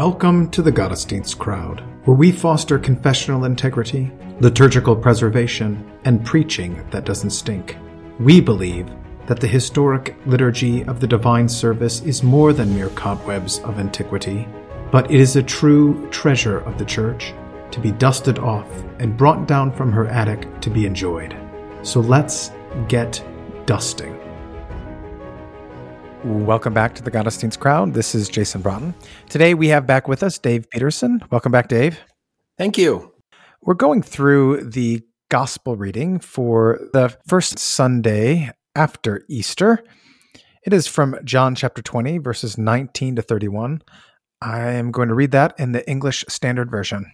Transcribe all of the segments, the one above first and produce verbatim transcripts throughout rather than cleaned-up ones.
Welcome to the Gottesdienst crowd, where we foster confessional integrity, liturgical preservation, and preaching that doesn't stink. We believe that the historic liturgy of the divine service is more than mere cobwebs of antiquity, but it is a true treasure of the Church, to be dusted off and brought down from her attic to be enjoyed. So let's get dusting. Welcome back to the Gottesdienst crowd. This is Jason Broughton. Today we have back with us Dave Peterson. Welcome back, Dave. Thank you. We're going through the Gospel reading for the first Sunday after Easter. It is from John chapter twenty, verses nineteen to thirty-one. I am going to read that in the English Standard Version.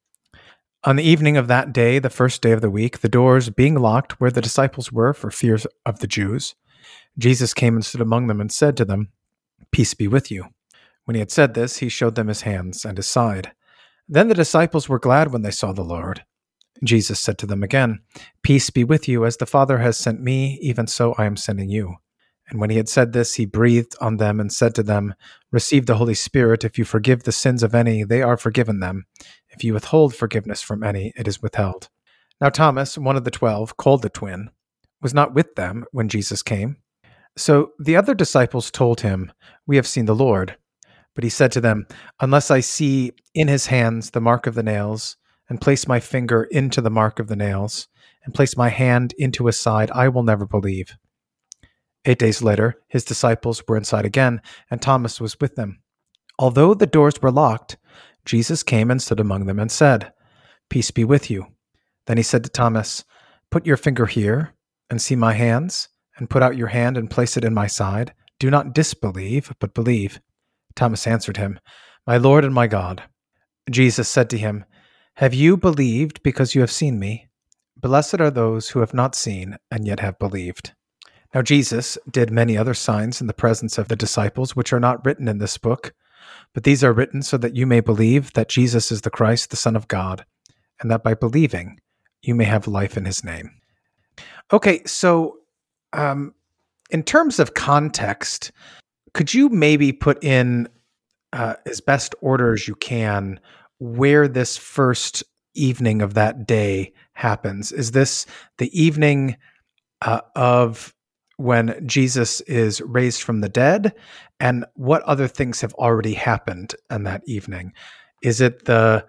On the evening of that day, the first day of the week, the doors being locked where the disciples were for fear of the Jews, Jesus came and stood among them and said to them, "Peace be with you." When he had said this, he showed them his hands and his side. Then the disciples were glad when they saw the Lord. Jesus said to them again, "Peace be with you. As the Father has sent me, even so I am sending you." And when he had said this, he breathed on them and said to them, "Receive the Holy Spirit. If you forgive the sins of any, they are forgiven them. If you withhold forgiveness from any, it is withheld." Now Thomas, one of the twelve, called the twin, was not with them when Jesus came. So the other disciples told him, "We have seen the Lord." But he said to them, "Unless I see in his hands the mark of the nails, and place my finger into the mark of the nails, and place my hand into his side, I will never believe." Eight days later, his disciples were inside again, and Thomas was with them. Although the doors were locked, Jesus came and stood among them and said, "Peace be with you." Then he said to Thomas, "Put your finger here, and see my hands, and put out your hand and place it in my side. Do not disbelieve, but believe." Thomas answered him, "My Lord and my God." Jesus said to him, "Have you believed because you have seen me? Blessed are those who have not seen and yet have believed." Now Jesus did many other signs in the presence of the disciples, which are not written in this book, but these are written so that you may believe that Jesus is the Christ, the Son of God, and that by believing you may have life in his name. Okay, so Um, in terms of context, could you maybe put in uh, as best order as you can where this first evening of that day happens? Is this the evening uh, of when Jesus is raised from the dead? And what other things have already happened on that evening? Is it the,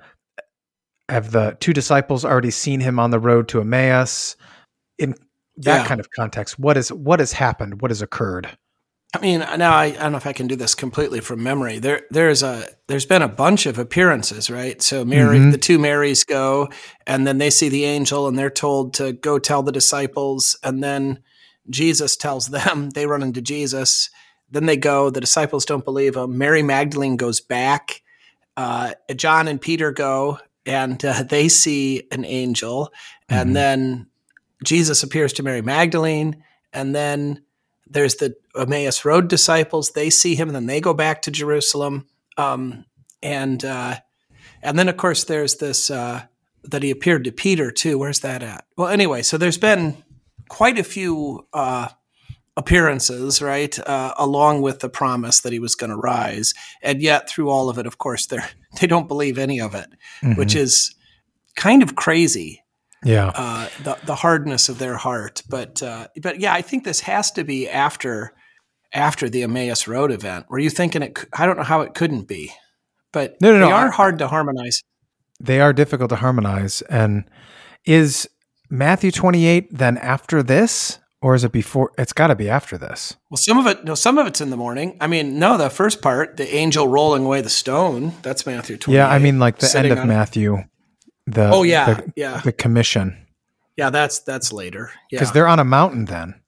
have the two disciples already seen him on the road to Emmaus? In that yeah. kind of context, what is what has happened? What has occurred? I mean, now I, I don't know if I can do this completely from memory. There, there's a there's been a bunch of appearances, right? So Mary, mm-hmm. the two Marys go, and then they see the angel, and they're told to go tell the disciples, and then Jesus tells them. They run into Jesus, then they go. The disciples don't believe him. Mary Magdalene goes back. Uh, John and Peter go, and uh, they see an angel, and mm-hmm. then Jesus appears to Mary Magdalene, and then there's the Emmaus Road disciples. They see him, and then they go back to Jerusalem. Um, and uh, and then, of course, there's this uh, that he appeared to Peter, too. Where's that at? Well, anyway, so there's been quite a few uh, appearances, right, uh, along with the promise that he was going to rise. And yet, through all of it, of course, they they don't believe any of it, mm-hmm. which is kind of crazy. Yeah, uh, the the hardness of their heart, but uh, but yeah, I think this has to be after after the Emmaus Road event. Were you thinking it? I don't know how it couldn't be, but no, no, they no, are I, hard to harmonize. They are difficult to harmonize. And is Matthew twenty-eight then after this, or is it before? It's got to be after this. Well, some of it, no, some of it's in the morning. I mean, no, the first part, the angel rolling away the stone, that's Matthew twenty-eight. Yeah, I mean, like the end of Matthew. It. The, oh yeah, the, yeah. The commission. Yeah, that's that's later. Yeah, because they're on a mountain then.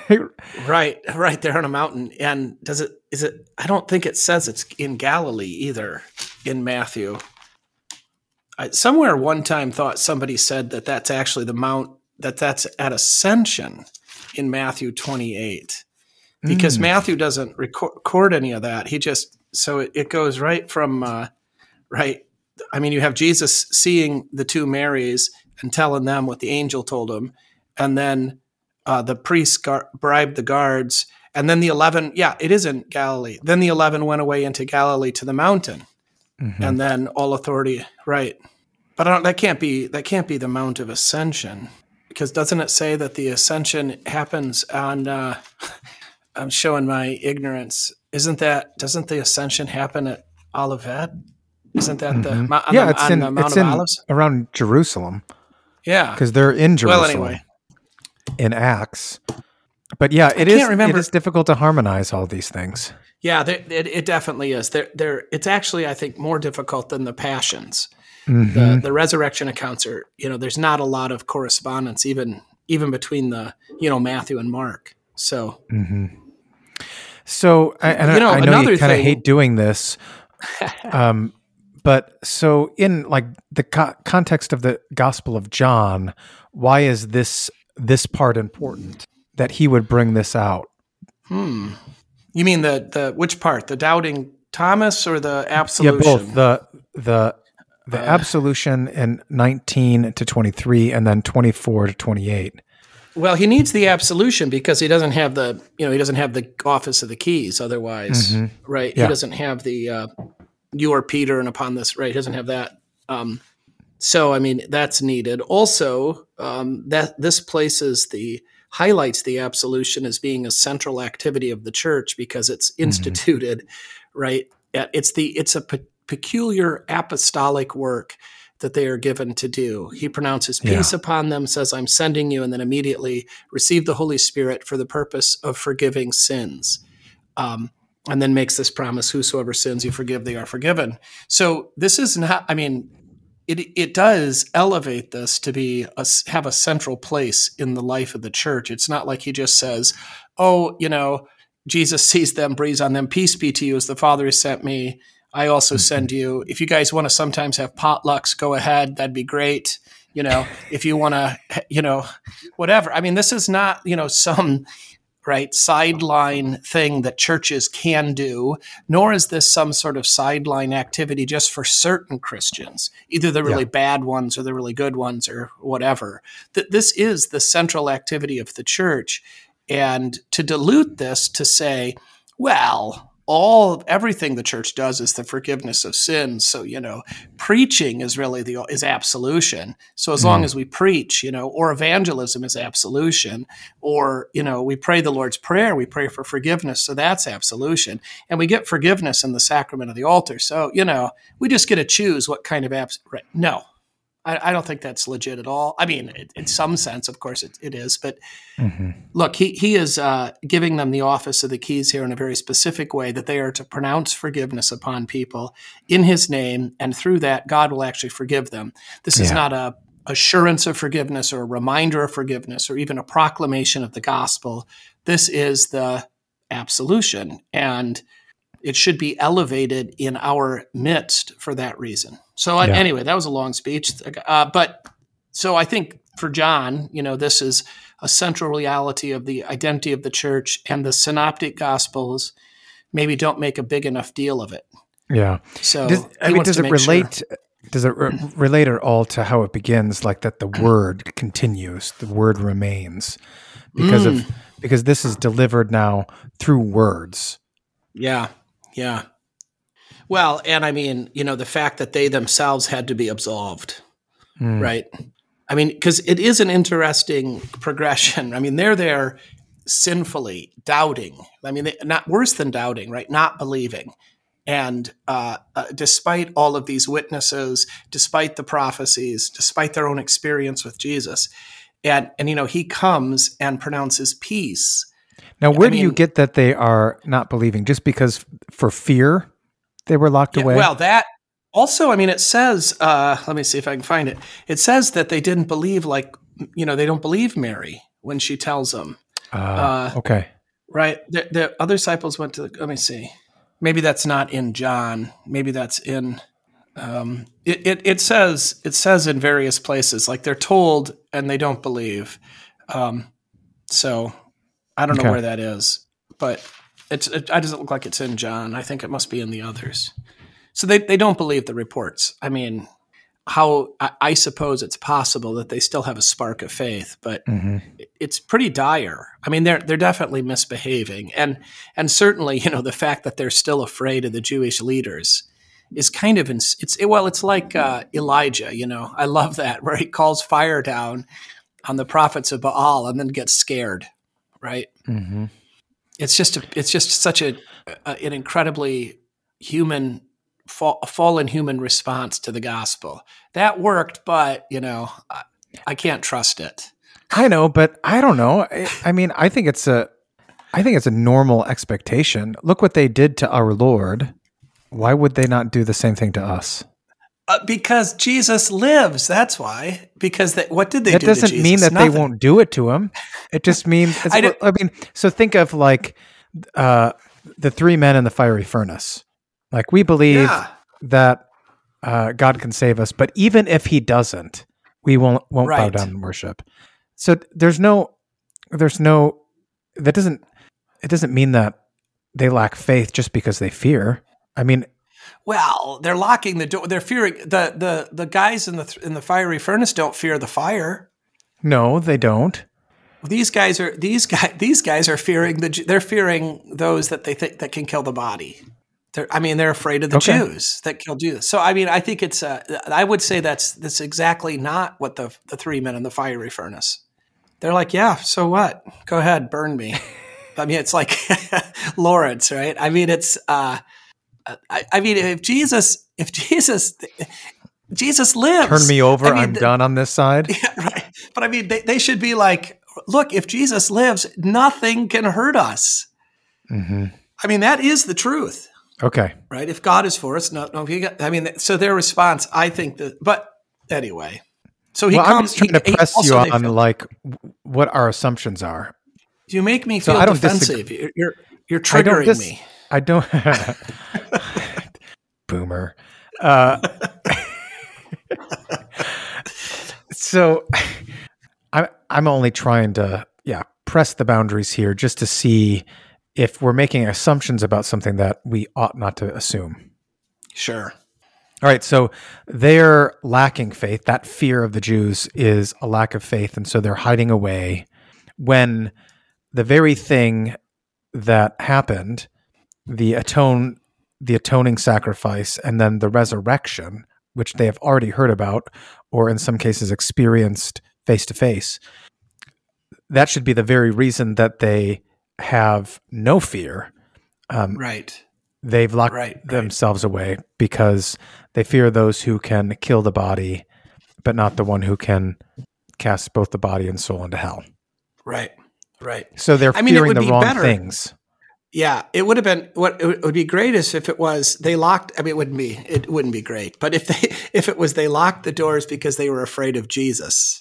right, right. They're on a mountain, and does it? Is it? I don't think it says it's in Galilee either. In Matthew, I, somewhere one time thought somebody said that that's actually the mount that that's at Ascension in Matthew twenty-eight, because mm. Matthew doesn't record, record any of that. He just so it, it goes right from uh, right. I mean, you have Jesus seeing the two Marys and telling them what the angel told him. And then uh, the priests gar- bribed the guards. And then the eleven, yeah, it is in Galilee. Then the eleven went away into Galilee to the mountain. Mm-hmm. and then all authority, right? But I don't, that can't be that can't be the Mount of Ascension, because doesn't it say that the ascension happens on? Uh, I'm showing my ignorance. Isn't that doesn't the ascension happen at Olivet? Isn't that the Mm-hmm. on yeah? the, It's on in the Mount it's of in Olives? around Jerusalem. Yeah, because they're in Jerusalem. Well, anyway, in Acts. But yeah, it I is can't remember. it is difficult to harmonize all these things. Yeah, there, it, it definitely is. There, there. It's actually, I think, more difficult than the Passions. Mm-hmm. The the resurrection accounts are, you know, there's not a lot of correspondence even even between the, you know, Matthew and Mark. So, mm-hmm. so I, and you know, I know another you kind of thing, hate doing this, um, but so in like the co- context of the Gospel of John, why is this this part important that he would bring this out? Hmm. You mean the the which part? The doubting Thomas or the absolution? Yeah, both the the the uh, absolution in nineteen to twenty-three, and then twenty-four to twenty-eight. Well, he needs the absolution because he doesn't have the you know he doesn't have the office of the keys. Otherwise, mm-hmm. right? Yeah. He doesn't have the uh, you are Peter, and upon this, right? He doesn't have that. Um, so, I mean, that's needed. Also, um, that this places the highlights the absolution as being a central activity of the church because it's instituted, mm-hmm. right? It's the it's a pe- peculiar apostolic work that they are given to do. He pronounces peace yeah. upon them, says, I'm sending you, and then immediately receive the Holy Spirit for the purpose of forgiving sins. Um, and then makes this promise, whosoever sins you forgive, they are forgiven. So this is not, I mean, It it does elevate this to be a, have a central place in the life of the church. It's not like he just says, oh, you know, Jesus sees them, breathes on them, peace be to you as the Father has sent me. I also mm-hmm. send you. If you guys want to sometimes have potlucks, go ahead. That'd be great. You know, if you want to, you know, whatever. I mean, this is not, you know, some right sideline thing that churches can do, nor is this some sort of sideline activity just for certain Christians, either the really yeah. bad ones or the really good ones or whatever. That this is the central activity of the church. And to dilute this to say, well, all everything the church does is the forgiveness of sins. So, you know, preaching is really the is absolution. So as mm. long as we preach, you know, or evangelism is absolution, or, you know, we pray the Lord's Prayer, we pray for forgiveness. So that's absolution. And we get forgiveness in the sacrament of the altar. So, you know, we just get to choose what kind of abs. Right. No, I, I don't think that's legit at all. I mean, it, in some sense, of course it, it is. But mm-hmm. look, he, he is uh, giving them the office of the keys here in a very specific way that they are to pronounce forgiveness upon people in his name. And through that, God will actually forgive them. This is yeah. not a assurance of forgiveness or a reminder of forgiveness or even a proclamation of the gospel. This is the absolution. And it should be elevated in our midst for that reason. So yeah. anyway, that was a long speech. Uh, but so I think for John, you know, this is a central reality of the identity of the church, and the synoptic gospels maybe don't make a big enough deal of it. Yeah. So does, I mean, does it relate? Sure. Does it re- relate at all to how it begins? Like that the word continues, the word remains, because mm. of because this is delivered now through words. Yeah. Yeah. Well, and I mean, you know, the fact that they themselves had to be absolved, mm. right? I mean, because it is an interesting progression. I mean, they're there sinfully, doubting. I mean, they, not worse than doubting, right? Not believing. And uh, uh, despite all of these witnesses, despite the prophecies, despite their own experience with Jesus, and, and you know, he comes and pronounces peace. Now, where I do mean, you get that they are not believing? Just because for fear they were locked yeah, away? Well, that also, I mean, it says, uh, let me see if I can find it. It says that they didn't believe, like, you know, they don't believe Mary when she tells them. Uh, uh, okay. Right. The, the other disciples went to, let me see. Maybe that's not in John. Maybe that's in, um, it, it, it says, it says in various places, like they're told and they don't believe. Um, so I don't okay. know where that is, but it's, it, it doesn't look like it's in John. I think it must be in the others. So they, they don't believe the reports. I mean, how I, I suppose it's possible that they still have a spark of faith, but mm-hmm. it, it's pretty dire. I mean, they're they're definitely misbehaving, and and certainly, you know, the fact that they're still afraid of the Jewish leaders, is kind of, ins- it's, it, well, it's like uh, Elijah, you know, I love that, where he calls fire down on the prophets of Baal and then gets scared, right? Mm-hmm. It's just, a, it's just such a, a an incredibly human, fall, fallen human response to the gospel. That worked, but, you know, I, I can't trust it. I know, but I don't know. I, I mean, I think it's a, I think it's a normal expectation. Look what they did to our Lord. Why would they not do the same thing to us? Uh, because Jesus lives. That's why. Because they, what did they that do to Jesus? That doesn't mean that Nothing. they won't do it to him. It just means, it's, I, I mean, so think of like uh, the three men in the fiery furnace. Like we believe yeah. that uh, God can save us, but even if he doesn't, we won't, won't right. bow down and worship. So there's no, there's no, that doesn't, it doesn't mean that they lack faith just because they fear. I mean, well, they're locking the door. They're fearing the the the guys in the in the fiery furnace don't fear the fire. No, they don't. These guys are these guys these guys are fearing the they're fearing those that they think that can kill the body. They're, I mean, they're afraid of the okay. Jews that killed Jesus. So, I mean, I think it's uh, I would say that's that's exactly not what the the three men in the fiery furnace. They're like, yeah, so what? Go ahead, burn me. I mean, it's like Lawrence, right? I mean, it's. Uh, I, I mean, if Jesus, if Jesus, Jesus lives. Turn me over. I mean, I'm the, done on this side. Yeah, right. But I mean, they, they should be like, look, if Jesus lives, nothing can hurt us. Mm-hmm. I mean, that is the truth. Okay. Right. If God is for us, no, no. He got, I mean, so their response, I think that. But anyway, so he well, comes. I'm just trying he, to press he, you on feel, like what our assumptions are. You make me feel so I don't defensive. Disagree. You're you're triggering dis- me. I don't. Boomer. Uh, so I'm I'm only trying to yeah press the boundaries here just to see if we're making assumptions about something that we ought not to assume. Sure. All right, so they're lacking faith. That fear of the Jews is a lack of faith, and so they're hiding away when the very thing that happened, the atone, the atoning sacrifice, and then the resurrection, which they have already heard about, or in some cases experienced face to face, that should be the very reason that they have no fear. Um, right. They've locked right, themselves right. away because they fear those who can kill the body, but not the one who can cast both the body and soul into hell. Right. Right. So they're I mean, fearing the wrong better. things. Yeah, it would have been what it would be great is if it was they locked. I mean, it wouldn't be it wouldn't be great, but if they if it was they locked the doors because they were afraid of Jesus.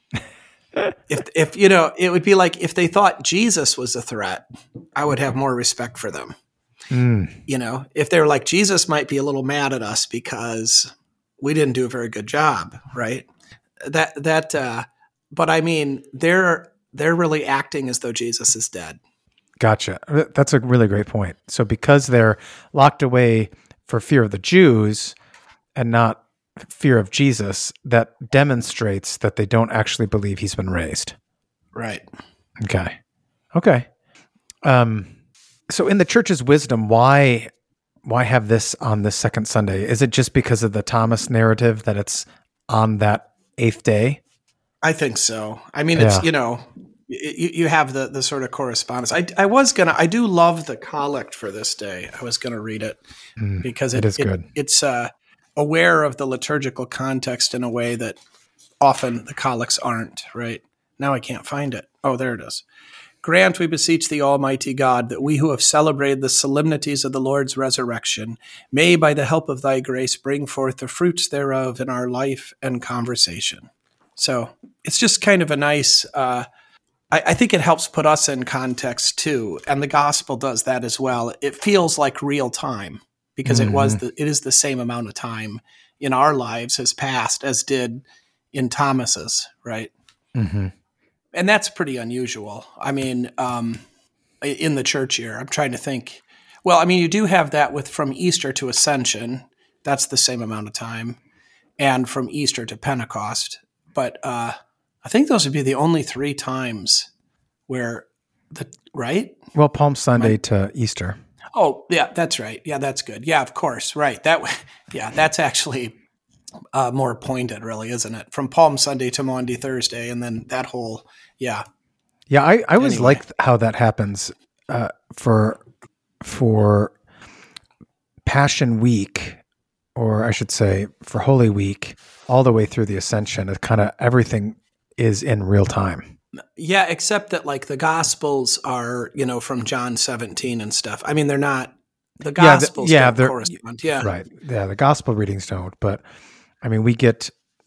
if if you know, it would be like if they thought Jesus was a threat, I would have more respect for them. Mm. You know, if they were like Jesus might be a little mad at us because we didn't do a very good job, right? That that, uh, but I mean, they're they're really acting as though Jesus is dead. Gotcha. That's a really great point. So because they're locked away for fear of the Jews and not fear of Jesus, that demonstrates that they don't actually believe he's been raised. Right. Okay. Okay. Um, so in the church's wisdom, why why have this on this second Sunday? Is it just because of the Thomas narrative that it's on that eighth day? I think so. I mean, it's, yeah. you know, you, you have the, the sort of correspondence. I, I was going to, I do love the collect for this day. I was going to read it mm, because it, it is it, good. It's uh, aware of the liturgical context in a way that often the collects aren't, right? Now I can't find it. Oh, there it is. Grant, we beseech thee, Almighty God, that we who have celebrated the solemnities of the Lord's resurrection may, by the help of thy grace, bring forth the fruits thereof in our life and conversation. So it's just kind of a nice, uh, I, I think it helps put us in context too. And the gospel does that as well. It feels like real time because mm-hmm. it was the, it is the same amount of time in our lives has passed as did in Thomas's, right? Mm-hmm. And that's pretty unusual. I mean, um, in the church year, I'm trying to think. Well, I mean, you do have that with from Easter to Ascension. That's the same amount of time. And from Easter to Pentecost. But uh, I think those would be the only three times where the, right? Well, Palm Sunday I, to Easter. Oh, yeah, that's right. Yeah, that's good. Yeah, of course. Right. That, yeah, that's actually uh, more pointed, really, isn't it? From Palm Sunday to Maundy Thursday, and then that whole, yeah. Yeah, I, I always Anyway. like how that happens uh, for for Passion Week, or I should say for Holy Week, all the way through the Ascension. It kind of everything is in real time. Yeah, except that like the Gospels are, you know, from John seventeen and stuff. I mean, they're not the Gospels. Yeah, the, yeah don't they're correspond. Yeah, right. Yeah, the Gospel readings don't, but I mean, we get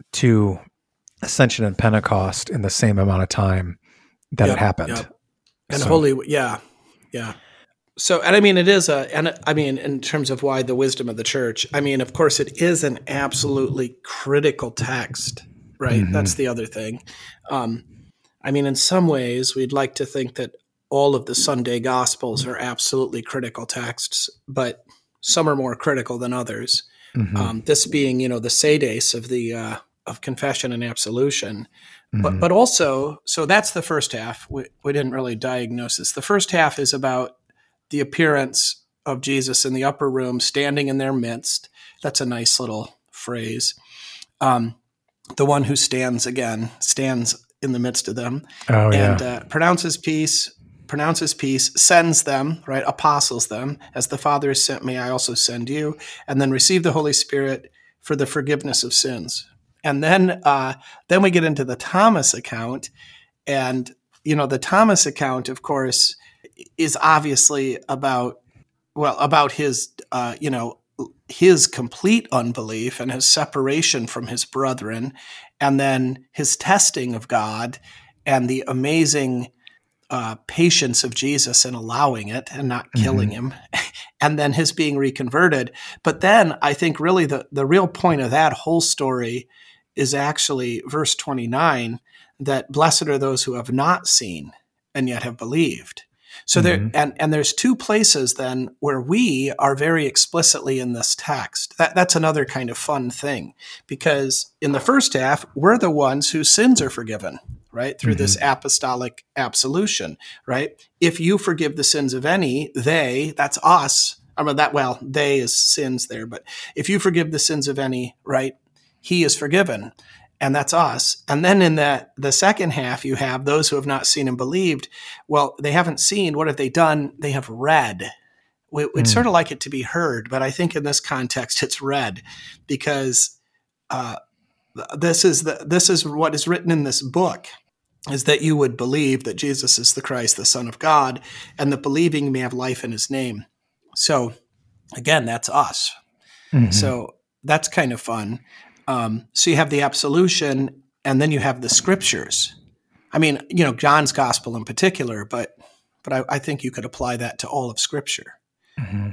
to Ascension and Pentecost in the same amount of time that Yep, it happened. yep. And So- Holy, yeah, yeah. So, and I mean, it is a, and I mean, in terms of why the wisdom of the church, I mean, of course, it is an absolutely critical text, right? Mhm. That's the other thing. Um, I mean, in some ways, we'd like to think that all of the Sunday Gospels are absolutely critical texts, but some are more critical than others. Mhm. Um, this being, you know, the sedes of the uh, of confession and absolution. But Mhm. but also, so that's the first half. We, we didn't really diagnose this. The first half is about the appearance of Jesus in the upper room, standing in their midst. That's a nice little phrase. Um, the one who stands again, stands in the midst of them, Oh yeah. and uh, pronounces peace, pronounces peace, sends them, right, apostles them, as the Father has sent me, I also send you, and then receive the Holy Spirit for the forgiveness of sins. And then, uh, then we get into the Thomas account, and you know, the Thomas account, of course, is obviously about, well, about his, uh, you know, his complete unbelief and his separation from his brethren, and then his testing of God and the amazing uh, patience of Jesus in allowing it and not killing him, and then his being reconverted. But then I think really the, the real point of that whole story is actually verse twenty-nine, that blessed are those who have not seen and yet have believed. So there, Mhm. and, and there's two places then where we are very explicitly in this text. That, that's another kind of fun thing, because in the first half, we're the ones whose sins are forgiven, right? Through this apostolic absolution, right? If you forgive the sins of any, they, that's us. I mean, that, well, they is sins there, but if you forgive the sins of any, right, he is forgiven. And that's us. And then in the, the second half, you have those who have not seen and believed. Well, they haven't seen. What have they done? They have read. We, we'd Mm. sort of like it to be heard, but I think in this context, it's read, because uh, this is the this is what is written in this book, is that you would believe that Jesus is the Christ, the Son of God, and that believing may have life in his name. So again, that's us. Mhm. So that's kind of fun. Um, so you have the absolution, and then you have the scriptures. I mean, you know, John's gospel in particular, but but I, I think you could apply that to all of Scripture. Mhm.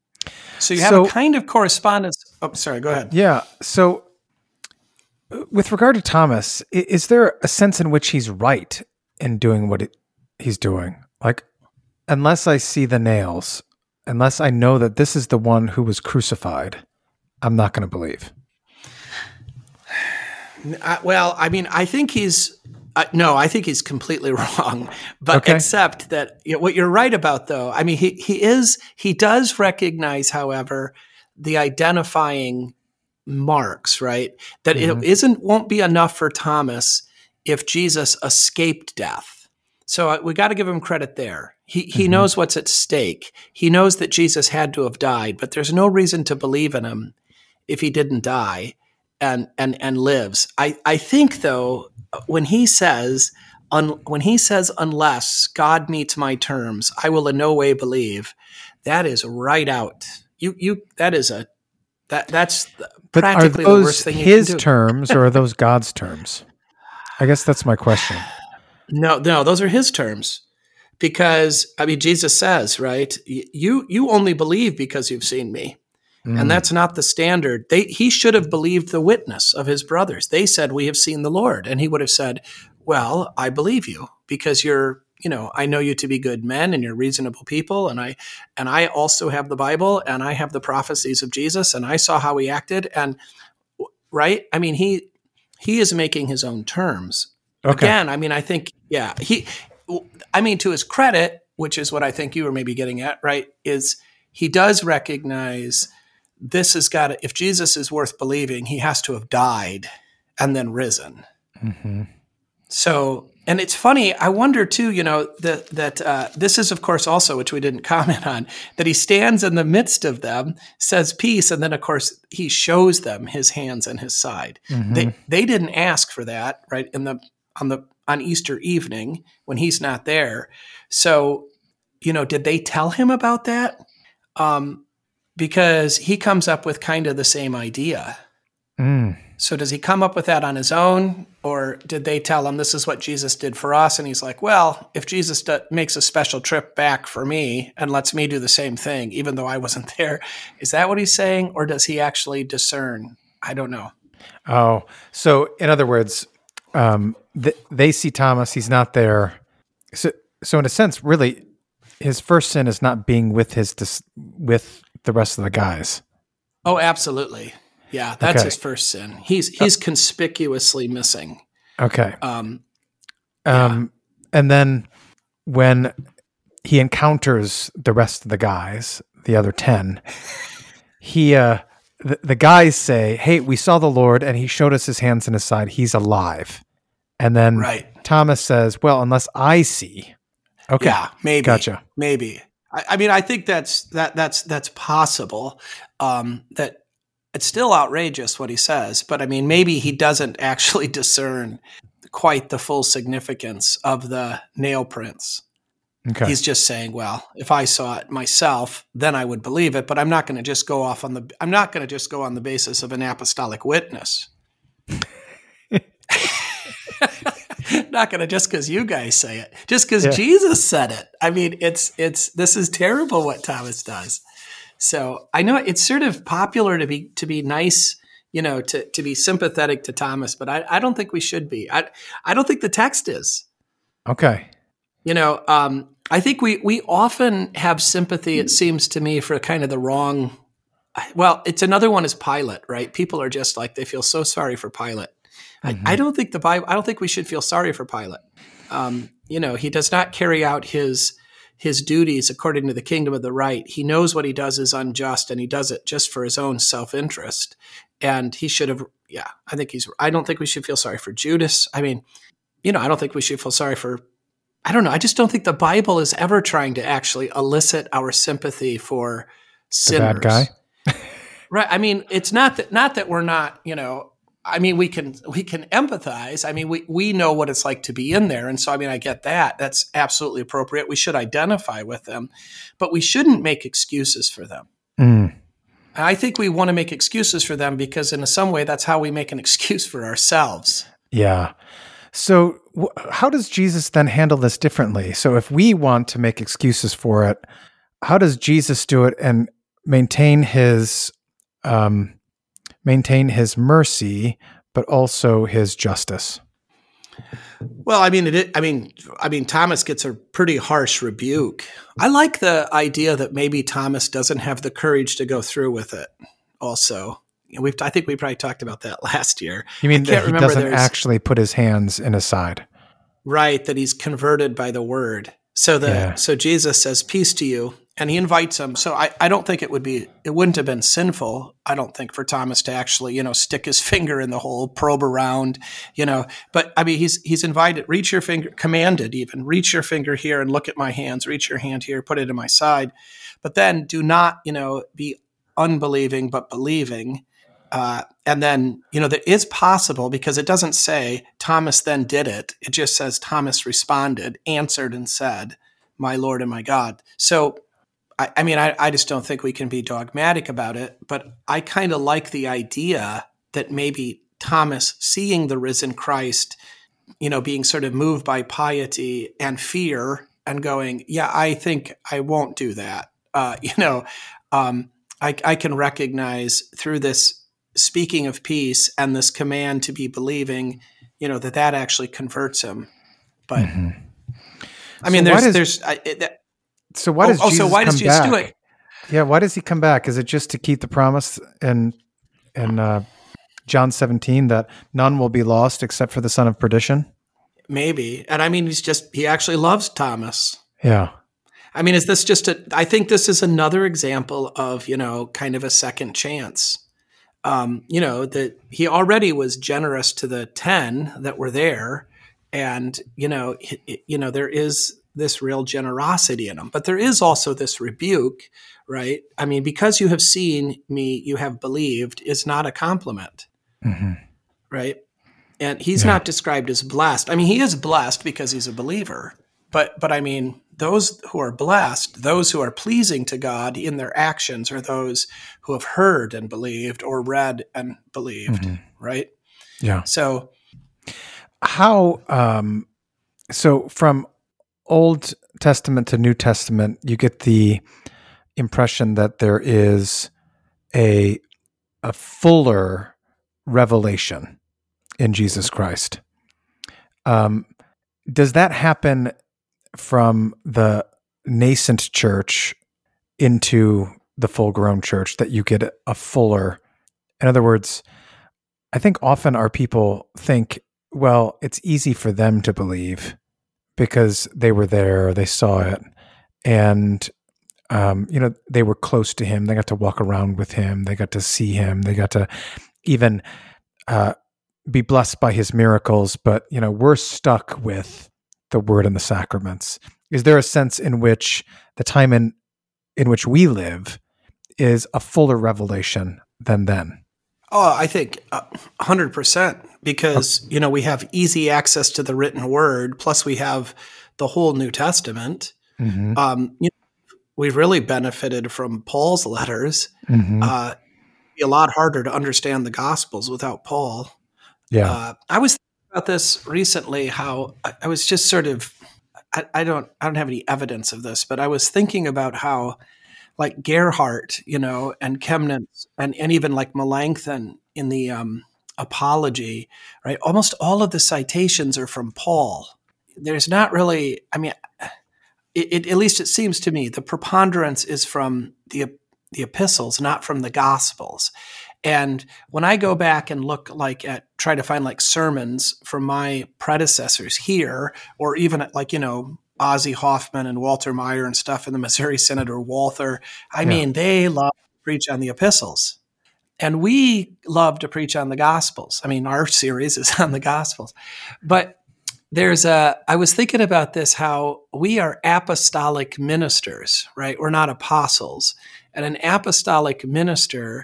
So you have So- a kind of correspondence. Oh, sorry, go ahead. Yeah. So, uh, with regard to Thomas, i- is there a sense in which he's right in doing what it, he's doing? Like, unless I see the nails, unless I know that this is the one who was crucified, I'm not going to believe. Uh, well, I mean, I think he's uh, no, I think he's completely wrong. But Okay. except that, you know, what you're right about, though, I mean, he he is he does recognize, however, the identifying marks, right? That Mhm. it isn't won't be enough for Thomas if Jesus escaped death. So uh, we got to give him credit there. He he Mhm. knows what's at stake. He knows that Jesus had to have died, but there's no reason to believe in him if he didn't die and and and lives. I I think though, when he says un, when he says unless God meets my terms, I will in no way believe, that is right out. You you that is a that that's But are practically the those worst thing his you can do. terms or are those God's terms? I guess that's my question. No, no, those are his terms. Because I mean, Jesus says, right? y- You you only believe because you've seen me. Mm. And that's not the standard. They, he should have believed the witness of his brothers. They said, we have seen the Lord. And he would have said, well, I believe you because you're, you know, I know you to be good men and you're reasonable people. And I, and I also have the Bible and I have the prophecies of Jesus and I saw how he acted. And right. I mean, he, he is making his own terms. Okay. Again, I mean, I think, yeah, he, I mean, to his credit, which is what I think you were maybe getting at, right, is he does recognize this has got to, if Jesus is worth believing, he has to have died and then risen. Mm-hmm. So, and it's funny, I wonder too, you know, that, that uh, this is, of course, also, which we didn't comment on, that he stands in the midst of them, says peace, and then, of course, he shows them his hands and his side. Mm-hmm. They they didn't ask for that, right, in the on the on Easter evening when he's not there. So, you know, did they tell him about that? Um, because he comes up with kind of the same idea. Mm. So does he come up with that on his own, or did they tell him this is what Jesus did for us? And he's like, well, if Jesus do- makes a special trip back for me and lets me do the same thing, even though I wasn't there, is that what he's saying? Or does he actually discern? I don't know. Oh, so in other words, um, th- they see Thomas, he's not there. So, so in a sense, really, his first sin is not being with his dis- with the rest of the guys. Oh, absolutely. Yeah, that's okay. His first sin. He's he's uh, conspicuously missing. Okay. Um, yeah. um, and then when he encounters the rest of the guys, the other ten, he uh, the, the guys say, "Hey, we saw the Lord, and he showed us his hands and his side. He's alive." And then right. Thomas says, "Well, unless I see." Okay. Yeah, maybe. Gotcha. Maybe. I, I mean, I think that's that that's that's possible. Um, that. It's still outrageous what he says, but I mean, maybe he doesn't actually discern quite the full significance of the nail prints. Okay. He's just saying, well, if I saw it myself, then I would believe it, but I'm not going to just go off on the, I'm not going to just go on the basis of an apostolic witness. Not going to just because you guys say it, just because yeah. Jesus said it. I mean, it's, it's, this is terrible what Thomas does. So I know it's sort of popular to be to be nice, you know, to, to be sympathetic to Thomas, but I, I don't think we should be. I I don't think the text is. Okay. You know, um, I think we we often have sympathy, it seems to me, for kind of the wrong. Well, it's another one is Pilate, right? People are just like, they feel so sorry for Pilate. Mm-hmm. I, I don't think the Bible, I don't think we should feel sorry for Pilate. Um, you know, he does not carry out his his duties according to the kingdom of the right. He knows what he does is unjust, and he does it just for his own self-interest. And he should have, yeah, I think he's, I don't think we should feel sorry for Judas. I mean, you know, I don't think we should feel sorry for, I don't know. I just don't think the Bible is ever trying to actually elicit our sympathy for sinners. The bad guy. Right. I mean, it's not that, not that we're not, you know, I mean, we can we can empathize. I mean, we, we know what it's like to be in there. And so, I mean, I get that. That's absolutely appropriate. We should identify with them, but we shouldn't make excuses for them. Mm. I think we want to make excuses for them because in some way, that's how we make an excuse for ourselves. Yeah. So w- how does Jesus then handle this differently? So if we want to make excuses for it, how does Jesus do it and maintain his um maintain his mercy, but also his justice? Well, I mean, it, I mean, I mean, Thomas gets a pretty harsh rebuke. I like the idea that maybe Thomas doesn't have the courage to go through with it. Also, we've, I think we probably talked about that last year. You mean that he doesn't actually put his hands in his side? Right, that he's converted by the word. So the yeah. so Jesus says, "Peace to you," and he invites him. So I, I don't think it would be, it wouldn't have been sinful, I don't think, for Thomas to actually, you know, stick his finger in the hole, probe around, you know. But I mean, he's he's invited, reach your finger, commanded even, reach your finger here and look at my hands, reach your hand here, put it in my side. But then do not, you know, be unbelieving, but believing. Uh, and then, you know, that is possible because it doesn't say Thomas then did it. It just says Thomas responded, answered, and said, "My Lord and my God." So, I, I mean, I, I just don't think we can be dogmatic about it, but I kind of like the idea that maybe Thomas, seeing the risen Christ, you know, being sort of moved by piety and fear and going, yeah, I think I won't do that. Uh, you know, um, I, I can recognize through this speaking of peace and this command to be believing, you know, that that actually converts him. But mm-hmm. I mean, so there's, does, there's, I, it, that, so why does oh, Jesus oh, so why come does Jesus back? do it? Yeah. Why does he come back? Is it just to keep the promise in, in uh, John seventeen that none will be lost except for the son of perdition? Maybe. And I mean, he's just, he actually loves Thomas. Yeah. I mean, is this just a, I think this is another example of, you know, kind of a second chance. Um, you know, that he already was generous to the ten that were there. And, you know, it, you know, there is this real generosity in him, but there is also this rebuke, right? I mean, because you have seen me, you have believed is not a compliment, mm-hmm. right? And he's yeah. not described as blessed. I mean, he is blessed because he's a believer, but, but I mean, those who are blessed, those who are pleasing to God in their actions are those who have heard and believed or read and believed, mm-hmm. right? Yeah. So how, um, so from Old Testament to New Testament, you get the impression that there is a a fuller revelation in Jesus Christ. Um, does that happen from the nascent church into the full-grown church, that you get a fuller? In other words, I think often our people think, well, it's easy for them to believe because they were there, they saw it, and um, you know, they were close to him. They got to walk around with him. They got to see him. They got to even uh, be blessed by his miracles. But you know, we're stuck with the word and the sacraments. Is there a sense in which the time in in which we live is a fuller revelation than then? Oh, I think a hundred percent, because, you know, we have easy access to the written word. Plus we have the whole New Testament. Mm-hmm. Um, you know, we've really benefited from Paul's letters. Mm-hmm. Uh, it'd be a lot harder to understand the Gospels without Paul. Yeah. Uh, I was thinking about this recently, how I, I was just sort of, I, I don't, I don't have any evidence of this, but I was thinking about how, like Gerhardt, you know, and Chemnitz, and, and even like Melanchthon in the um, Apology, right? Almost all of the citations are from Paul. There's not really, I mean, it, it, at least it seems to me, the preponderance is from the the epistles, not from the Gospels. And when I go back and look like at, try to find like sermons from my predecessors here, or even at like, you know, Ozzie Hoffman and Walter Meyer and stuff in the Missouri Synod, or Walther. I yeah. mean, they love to preach on the epistles. And we love to preach on the Gospels. I mean, our series is on the Gospels. But there's a, I was thinking about this, how we are apostolic ministers, right? We're not apostles. And an apostolic minister,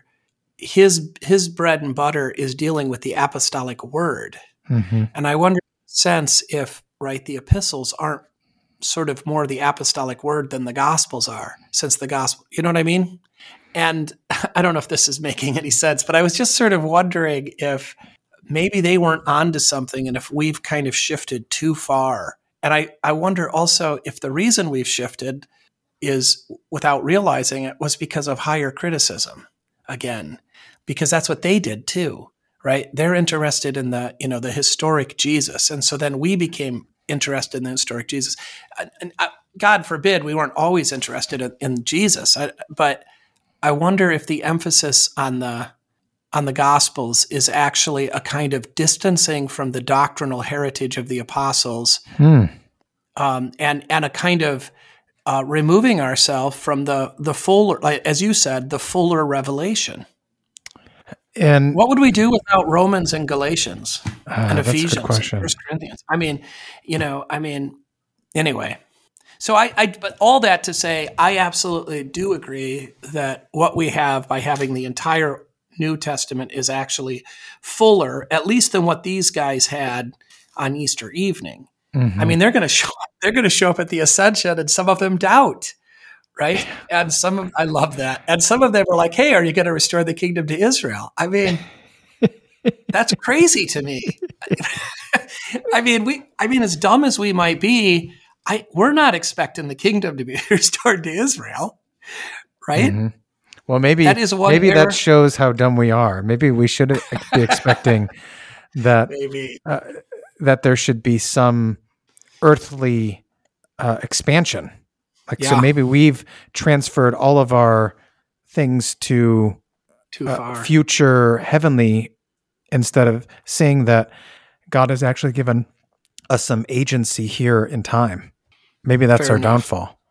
his his bread and butter is dealing with the apostolic word. Mm-hmm. And I wonder, in a sense, if, right, the epistles aren't sort of more the apostolic word than the Gospels are, since the gospel, you know what I mean? And I don't know if this is making any sense, but I was just sort of wondering if maybe they weren't onto something and if we've kind of shifted too far. And I, I wonder also if the reason we've shifted is, without realizing it, was because of higher criticism again, because that's what they did too, right? They're interested in the, you know, the historic Jesus. And so then we became interested in the historic Jesus. And God forbid we weren't always interested in, in Jesus. I, but I wonder if the emphasis on the on the Gospels is actually a kind of distancing from the doctrinal heritage of the apostles, hmm. um, and and a kind of uh, removing ourselves from the the fuller, like, as you said, the fuller revelation. And what would we do without Romans and Galatians uh, and Ephesians and First Corinthians? I mean, you know, I mean, anyway. So I, I, but all that to say, I absolutely do agree that what we have by having the entire New Testament is actually fuller, at least than what these guys had on Easter evening. Mm-hmm. I mean, they're going to show up, they're going to show up at the Ascension, and some of them doubt. Right. And some of, I love that. And some of them were like, hey, are you going to restore the kingdom to Israel? I mean, that's crazy to me. I mean, we, I mean, as dumb as we might be, I, we're not expecting the kingdom to be restored to Israel. Right. Mm-hmm. Well, maybe, that is one maybe error. That shows how dumb we are. Maybe we should be expecting that, maybe. Uh, that there should be some earthly uh, expansion. Like, yeah. So maybe we've transferred all of our things to Too uh, far. future heavenly, instead of seeing that God has actually given us some agency here in time. Maybe that's Fair our enough. downfall.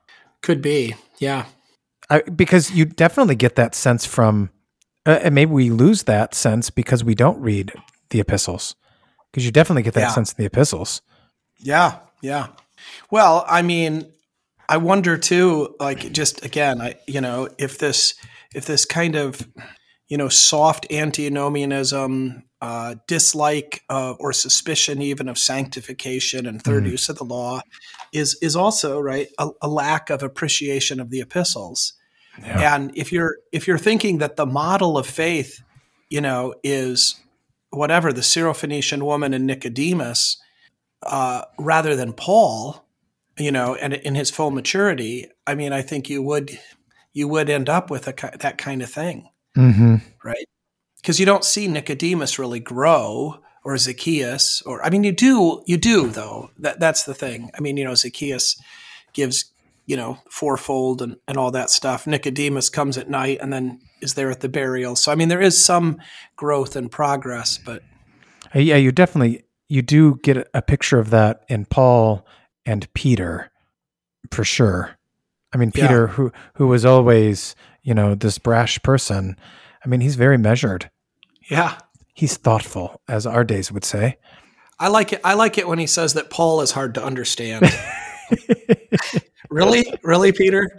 Could be. Yeah. I, because you definitely get that sense from, uh, and maybe we lose that sense because we don't read the epistles. Because you definitely get that Yeah. sense in the epistles. Yeah. Yeah. Well, I mean, I wonder too, like just again, I, you know, if this, if this kind of, you know, soft antinomianism, uh, dislike uh, or suspicion even of sanctification and third Mhm. use of the law is, is also right, a, a lack of appreciation of the epistles. Yeah. And if you're, if you're thinking that the model of faith, you know, is whatever, the Syrophoenician woman and Nicodemus, uh, rather than Paul, you know, and in his full maturity, I mean, I think you would, you would end up with a, that kind of thing, Mm-hmm. right? Because you don't see Nicodemus really grow, or Zacchaeus, or I mean, you do, you do though. That that's the thing. I mean, you know, Zacchaeus gives, you know, fourfold and, and all that stuff. Nicodemus comes at night and then is there at the burial. So I mean, there is some growth and progress, but Uh, Yeah, you definitely, you do get a picture of that in Paul and Peter, for sure. I mean, Yeah. Peter, who who was always, you know, this brash person, I mean, he's very measured. yeah. He's thoughtful, as our days would say. I like it. I like it when he says that Paul is hard to understand. Really? Really, Peter?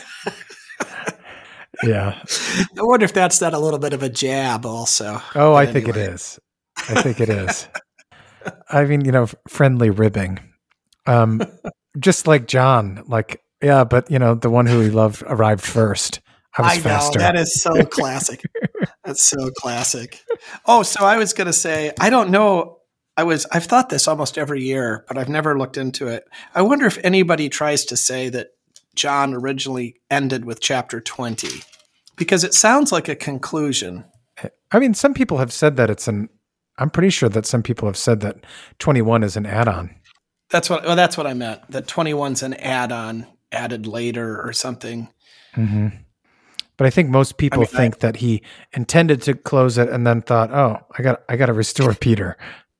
Yeah. I wonder if that's not a little bit of a jab also. Oh, But I think it anyway. is. I think it is. I mean, you know, friendly ribbing. Um, just like John, like, yeah, but, you know, the one who he loved arrived first. I was I know, faster. that is so classic. That's so classic. Oh, so I was going to say, I don't know. I was, I've thought this almost every year, but I've never looked into it. I wonder if anybody tries to say that John originally ended with chapter twenty, because it sounds like a conclusion. I mean, some people have said that it's an, I'm pretty sure that some people have said that twenty-one is an add-on. That's what, well, that's what I meant. That twenty-one's an add-on added later or something. Mm-hmm. But I think most people I mean, think that he intended to close it and then thought, "Oh, I got, I got to restore Peter."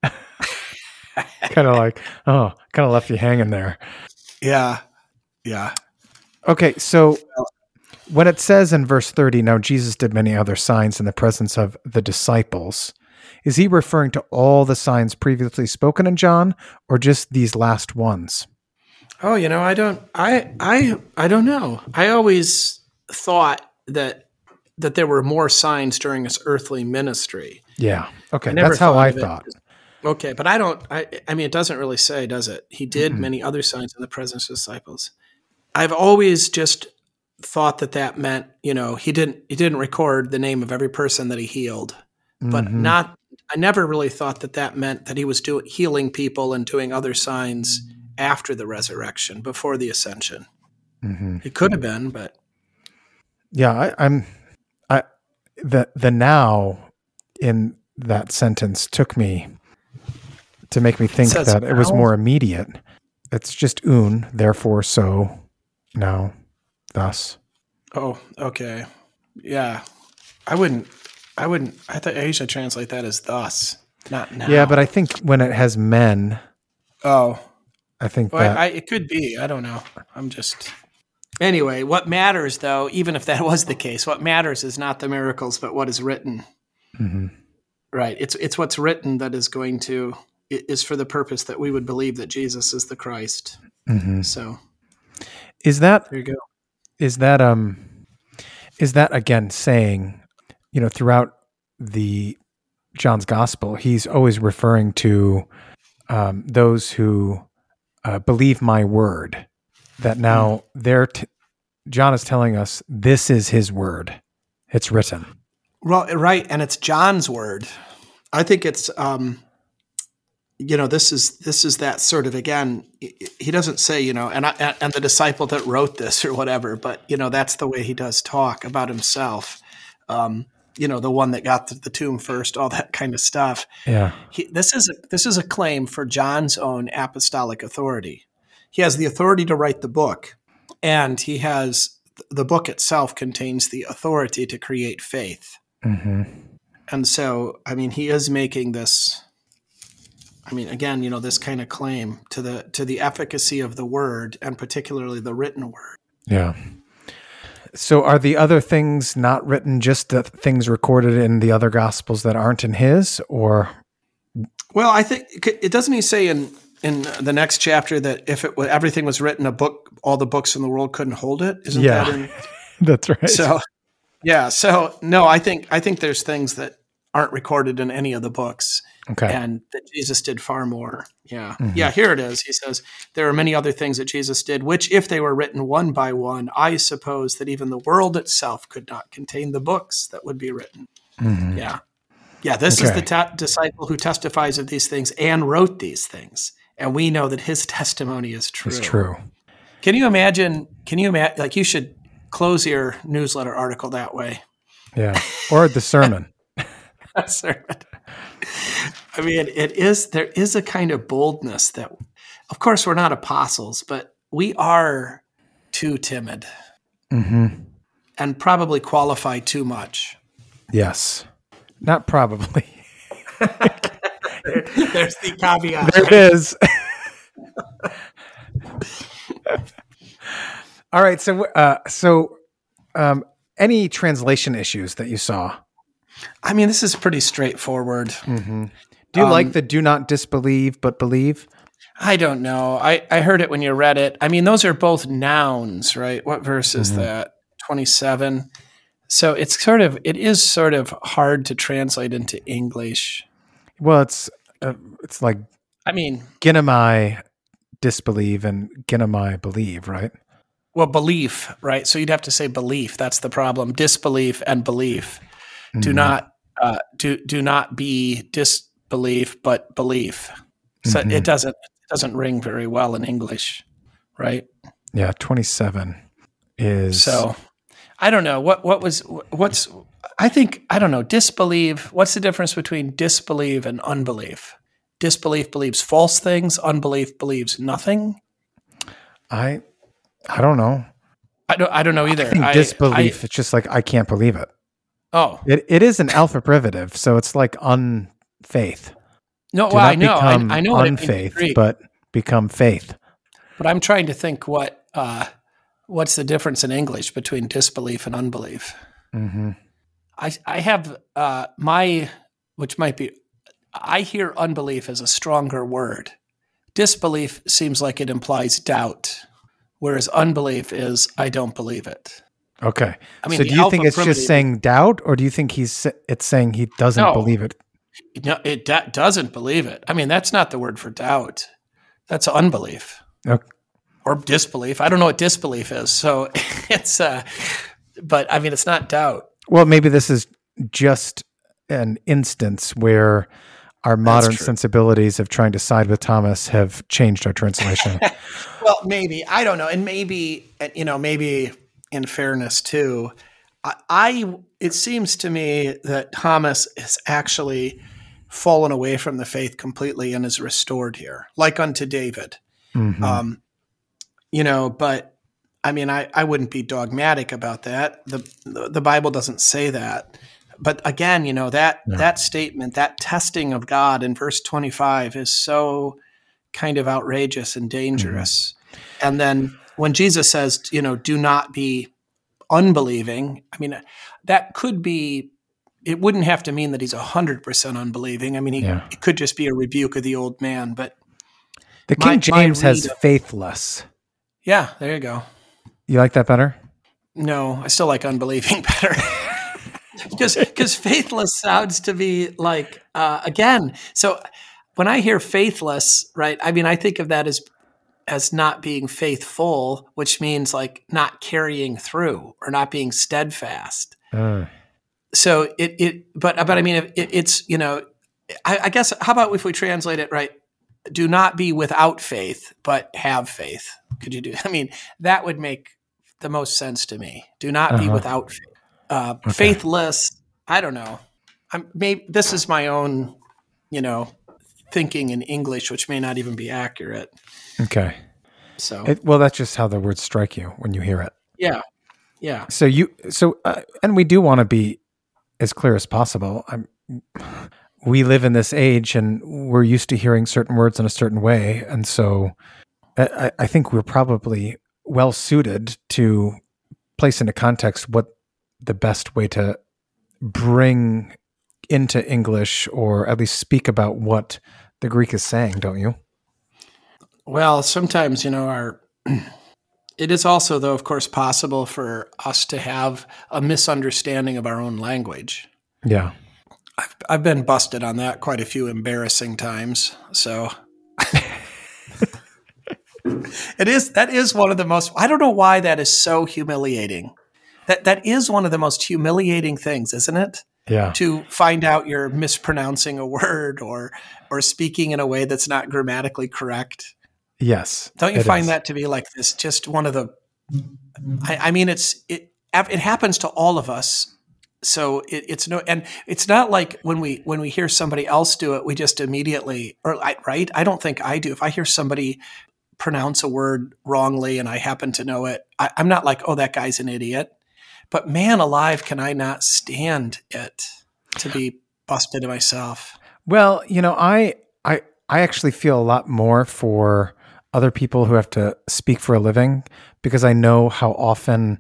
Kind of like, oh, kind of left you hanging there. Yeah. Yeah. Okay, so when it says in verse thirty, now Jesus did many other signs in the presence of the disciples, is he referring to all the signs previously spoken in John, or just these last ones? Oh, you know, I don't, I, I, I don't know. I always thought that that there were more signs during his earthly ministry. Yeah. Okay, I never that's how thought I of it thought. as- Okay, but I don't. I, I mean, it doesn't really say, does it? He did Mm-mm. many other signs in the presence of disciples. I've always just thought that that meant, you know, he didn't he didn't record the name of every person that he healed, but Mhm. not. I never really thought that that meant that he was doing healing people and doing other signs after the resurrection, before the ascension. Mhm. It could have been, but Yeah, I, I'm. I the the now in that sentence took me to make me think says that it was now? more immediate. It's just un, therefore, so, now, thus. oh, okay, yeah. I wouldn't. I wouldn't. I thought I usually translate that as thus, not now. Yeah, but I think when it has men, oh. I think Well, that I, it could be. I don't know. I'm just. Anyway, what matters, though, even if that was the case, what matters is not the miracles, but what is written. Mhm. Right. It's it's what's written that is going to is for the purpose that we would believe that Jesus is the Christ. Mhm. So is that there you go. is that um is that again saying, you know, throughout the John's gospel, he's always referring to um, those who uh, believe my word. That now they're t- John is telling us this is his word. It's written. Well, right, and it's John's word. I think it's, um, you know, this is this is that sort of again. He doesn't say, you know, and I, and the disciple that wrote this or whatever, but you know, that's the way he does talk about himself. Um, you know, the one that got to the tomb first, all that kind of stuff. Yeah. He, this is a, this is a claim for John's own apostolic authority. He has the authority to write the book, and he has the book itself contains the authority to create faith. Mm-hmm. And so, I mean, he is making this, I mean, again, you know, this kind of claim to the to the efficacy of the word, and particularly the written word. Yeah. So are the other things not written, just the things recorded in the other gospels that aren't in his, or? Well, I think it doesn't he say in, in the next chapter that if it everything was written, a book, all the books in the world couldn't hold it. Isn't yeah, that in? That's right. So, yeah. So no, I think, I think there's things that aren't recorded in any of the books. Okay. And that Jesus did far more. Yeah. Mm-hmm. Yeah. Here it is. He says, there are many other things that Jesus did, which if they were written one by one, I suppose that even the world itself could not contain the books that would be written. Mm-hmm. Yeah. Yeah. This okay. is the ta- disciple who testifies of these things and wrote these things. And we know that his testimony is true. It's true. Can you imagine, can you imagine, like you should close your newsletter article that way. Yeah. Or the sermon. A sermon. I mean, it is, there is a kind of boldness that, of course, we're not apostles, but we are too timid mm-hmm. and probably qualify too much. Yes. Not probably. There's the caveat. There it is. All right. So, uh, so um, any translation issues that you saw? I mean, this is pretty straightforward. Mm-hmm. Do you um, like the do not disbelieve but believe? I don't know. I, I heard it when you read it. I mean, those are both nouns, right? What verse is mm-hmm. that? twenty-seven. So it's sort of, it is sort of hard to translate into English. Well, it's uh, it's like, I mean, ginomai disbelieve and ginomai believe, right? Well, belief, right? So you'd have to say belief. That's the problem. Disbelief and belief. Do mm-hmm. not uh, do do not be disbelief, but belief. So mm-hmm. it doesn't it doesn't ring very well in English, right? Yeah, twenty-seven is so. I don't know what what was what's. I think I don't know. Disbelieve. What's the difference between disbelieve and unbelief? Disbelief believes false things. Unbelief believes nothing. I I don't know. I don't I don't know either. I think I, disbelief. I, it's just like I can't believe it. Oh, it it is an alpha privative, so it's like unfaith. No, Do well, not I know, become I, I know unfaith, but become faith. But I'm trying to think what uh, what's the difference in English between disbelief and unbelief. Mm-hmm. I I have uh, my which might be I hear unbelief as a stronger word. Disbelief seems like it implies doubt, whereas unbelief is I don't believe it. Okay. I mean, so do you think it's just saying doubt, or do you think he's it's saying he doesn't no, believe it? No, it da- doesn't believe it. I mean, that's not the word for doubt. That's unbelief. Okay. Or disbelief. I don't know what disbelief is. So it's, uh, but I mean, it's not doubt. Well, maybe this is just an instance where our modern sensibilities of trying to side with Thomas have changed our translation. Well, maybe. I don't know. And maybe, you know, maybe in fairness too, I, I it seems to me that Thomas has actually fallen away from the faith completely and is restored here, like unto David. Mm-hmm. Um, you know, but I mean, I, I wouldn't be dogmatic about that. The, the the Bible doesn't say that. But again, you know, that yeah. that statement, that testing of God in verse twenty-five is so kind of outrageous and dangerous. Mm-hmm. And then when Jesus says, you know, do not be unbelieving, I mean, that could be, it wouldn't have to mean that he's one hundred percent unbelieving. I mean, he, yeah. it could just be a rebuke of the old man. But the King my, James my has faithless. Yeah, there you go. You like that better? No, I still like unbelieving better. Because because faithless sounds to be like, uh, again, so when I hear faithless, right, I mean, I think of that as as not being faithful, which means like not carrying through or not being steadfast. Uh. So it, it but, but I mean, it, it's, you know, I, I guess, how about if we translate it right? Do not be without faith, but have faith. Could you do, I mean, that would make the most sense to me. Do not uh-huh. be without faith. Uh, okay. Faithless, I don't know. I'm maybe this is my own, you know, thinking in English, which may not even be accurate. Okay. So, it, well, that's just how the words strike you when you hear it. Yeah. Yeah. So you, so, uh, and we do want to be as clear as possible. I'm, we live in this age and we're used to hearing certain words in a certain way. And so I, I think we're probably well suited to place into context what the best way to bring into English, or at least speak about what the Greek is saying, don't you? Well, sometimes, you know, our it is also, though, of course, possible for us to have a misunderstanding of our own language. Yeah. I've, I've been busted on that quite a few embarrassing times. So it is, that is one of the most, I don't know why that is so humiliating. That that is one of the most humiliating things, isn't it? Yeah. To find out you're mispronouncing a word or or speaking in a way that's not grammatically correct. Yes. Don't you it find is. that to be like this, just one of the, I, I mean, it's, it, it happens to all of us. So it, it's no, and it's not like when we, when we hear somebody else do it, we just immediately, or I, right. I don't think I do. If I hear somebody pronounce a word wrongly and I happen to know it, I, I'm not like, oh, that guy's an idiot. But man alive, can I not stand it to be busted to myself? Well, you know, I, I, I actually feel a lot more for other people who have to speak for a living, because I know how often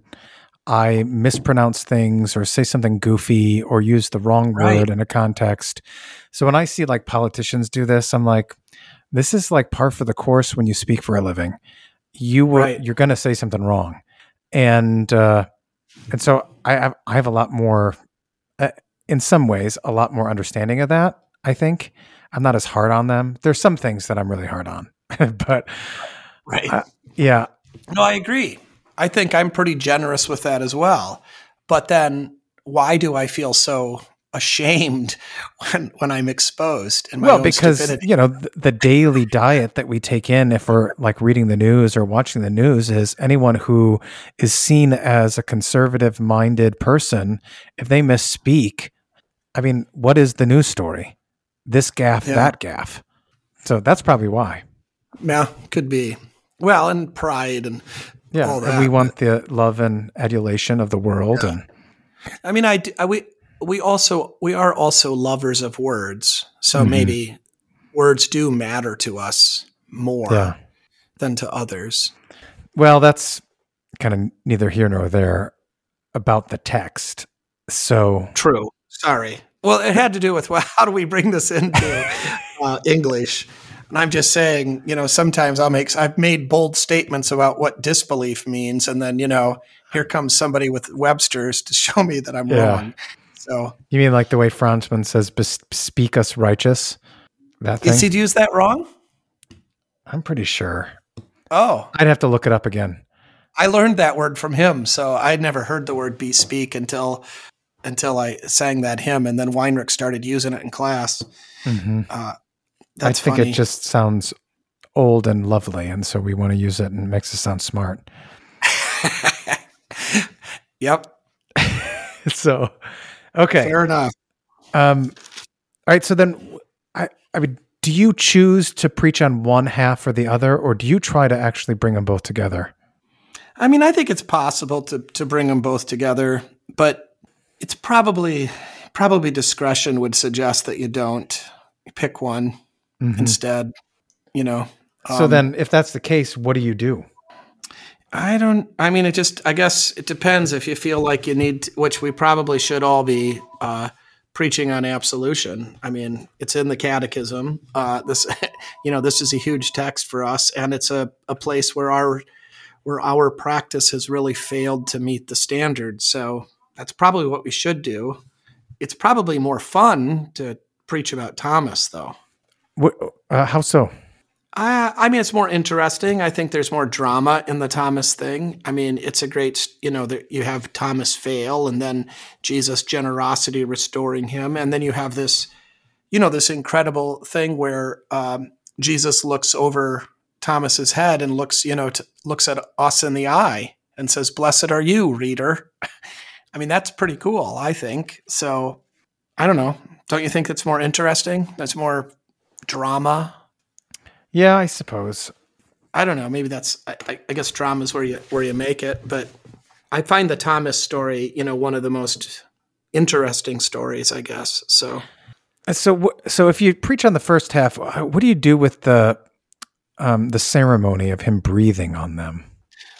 I mispronounce things or say something goofy or use the wrong Right. word in a context. So when I see like politicians do this, I'm like, this is like par for the course when you speak for a living. You will, Right. you're going to say something wrong. And, uh, and so I have, I have a lot more, uh, in some ways, a lot more understanding of that. I think I'm not as hard on them. There's some things that I'm really hard on, but Right. uh, yeah, No, I agree. I think I'm pretty generous with that as well. But then why do I feel so ashamed when, when I'm exposed in my well, own because stupidity? you know the, the daily diet that we take in, if we're like reading the news or watching the news, is anyone who is seen as a conservative-minded person, if they misspeak, I mean, what is the news story? This gaffe, Yeah. that gaffe. So that's probably why. Yeah, could be. Well, and pride and Yeah, all and that. we want the love and adulation of the world, Yeah. and I mean, I, do- I we we also we are also lovers of words, so Mhm. maybe words do matter to us more yeah. than to others. Well, that's kind of neither here nor there about the text. So True. Sorry. Well, it had to do with, well, how do we bring this into uh, English? And I'm just saying, you know, sometimes I'll make, I've made bold statements about what disbelief means. And then, you know, here comes somebody with Webster's to show me that I'm Yeah. wrong. So you mean like the way Franzman says, "Bes- "Speak us righteous"? That thing. is he used that wrong? I'm pretty sure. Oh, I'd have to look it up again. I learned that word from him. So I'd never heard the word bespeak until, until I sang that hymn. And then Weinrich started using it in class. hmm Uh, I that's think funny. it just sounds old and lovely, and so we want to use it, and it makes it sound smart. Yep. So, okay. Fair enough. Um, all right. So then, I, I mean, do you choose to preach on one half or the other, or do you try to actually bring them both together? I mean, I think it's possible to to bring them both together, but it's probably probably discretion would suggest that you don't pick one Mhm. instead. You know. So Um, then, if that's the case, what do you do? I don't. I mean, it just. I guess it depends. If you feel like you need, to, which we probably should all be uh, preaching on absolution. I mean, it's in the Catechism. Uh, this, you know, this is a huge text for us, and it's a, a place where our where our practice has really failed to meet the standard. So that's probably what we should do. It's probably more fun to preach about Thomas, though. What, uh, how so? Uh, I mean, it's more interesting. I think there's more drama in the Thomas thing. I mean, it's a great, you know, there, you have Thomas fail and then Jesus' generosity restoring him. And then you have this, you know, this incredible thing where um, Jesus looks over Thomas's head and looks, you know, t- looks at us in the eye and says, "Blessed are you, reader." I mean, that's pretty cool, I think. So I don't know. Don't you think it's more interesting? That's more drama. Yeah, I suppose. I don't know. Maybe that's. I, I guess drama is where you where you make it. But I find the Thomas story, you know, one of the most interesting stories. I guess so. So, wh- so if you preach on the first half, what do you do with the um, the ceremony of him breathing on them?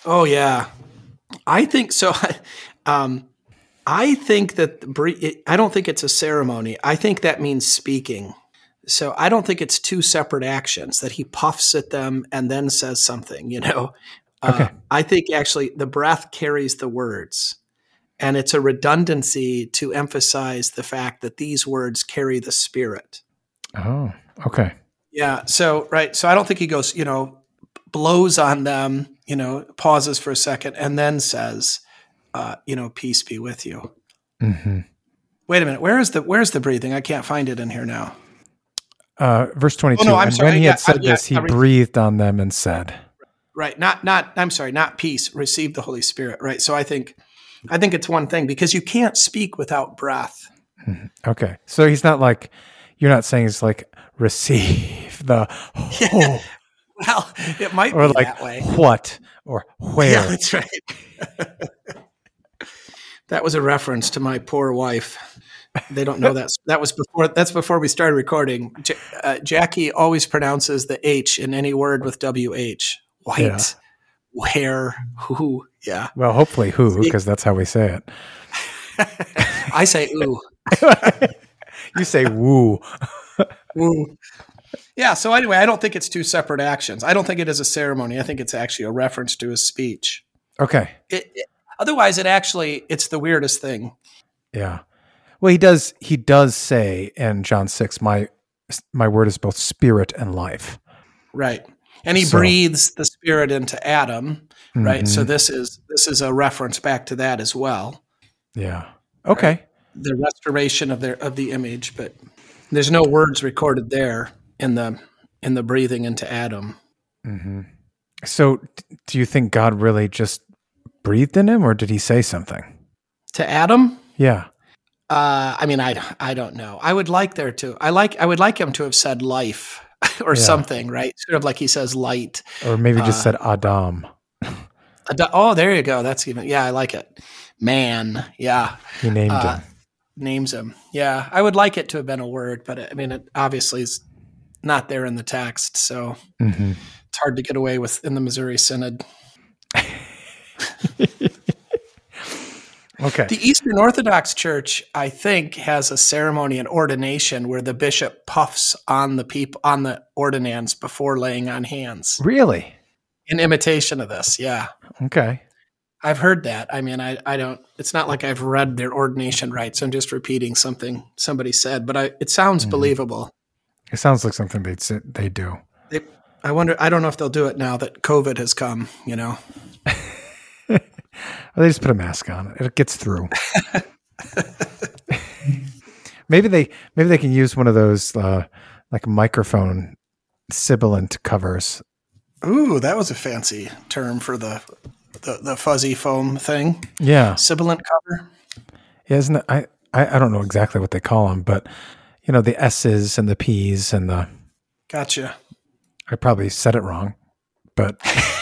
Oh yeah, I think so. um, I think that I don't think it's a ceremony. I think that means speaking. So I don't think it's two separate actions that he puffs at them and then says something, you know. Okay. Uh, I think actually the breath carries the words, and it's a redundancy to emphasize the fact that these words carry the Spirit. Oh, okay. Yeah. So, right. So I don't think he goes, you know, blows on them, you know, pauses for a second and then says, uh, you know, peace be with you. Mm-hmm. Wait a minute. Where is the, where's the breathing? I can't find it in here now. Uh, verse twenty-two. Oh, no, I'm and sorry. when he Yeah, had said I- yeah, this, he I re- breathed on them and said, Right. Not, not, I'm sorry, not peace, receive the Holy Spirit. Right. So I think, I think it's one thing because you can't speak without breath. Mhm. Okay. So he's not like, you're not saying it's like receive the whole, Well, it might or be like that way. what or where. Yeah, that's right. That was a reference to my poor wife. They don't know that. That was before. That's before we started recording. J- uh, Jackie always pronounces the H in any word with W H. White, Yeah. where, who. Yeah, Well, hopefully who, because that's how we say it. I say ooh. You say woo. Ooh. Yeah. So anyway, I don't think it's two separate actions. I don't think it is a ceremony. I think it's actually a reference to his speech. Okay. It, it, otherwise, it actually it's the weirdest thing. Yeah. Well, he does. He does say in John six, "My my word is both spirit and life." Right. And he So- breathes the Spirit into Adam, right? Mhm. So this is this is a reference back to that as well, Yeah. Okay. the restoration of their of the image. But there's no words recorded there in the in the breathing into Adam. hmm So, d- do you think God really just breathed in him, or did he say something? To Adam, Yeah. uh, I mean, I I don't know. I would like there to. I like I would like him to have said life or Yeah. something, right? Sort of like he says light. Or maybe just Uh, said Adam. Ad- Oh, there you go. That's even. Yeah, I like it. Man. Yeah. He named Uh, him. names him. Yeah, I would like it to have been a word, but I mean, it obviously is not there in the text, so hmm it's hard to get away with in the Missouri Synod. Okay. The Eastern Orthodox Church, I think, has a ceremony and ordination where the bishop puffs on the people on the ordinands before laying on hands Really? in imitation of this. Yeah, Okay. I've heard that. I mean, I, I don't. It's not like I've read their ordination rites. I'm just repeating something somebody said, but I, it sounds Mhm. believable. It sounds like something they would they do. They, I wonder. I don't know if they'll do it now that COVID has come. You know. Or they just put a mask on. It gets through. maybe they maybe they can use one of those uh, like microphone sibilant covers. Ooh, that was a fancy term for the the, the fuzzy foam thing. Yeah. Sibilant cover. Yeah, isn't it? I, I I don't know exactly what they call them, but you know the S's and the P's and the. Gotcha. I probably said it wrong, but.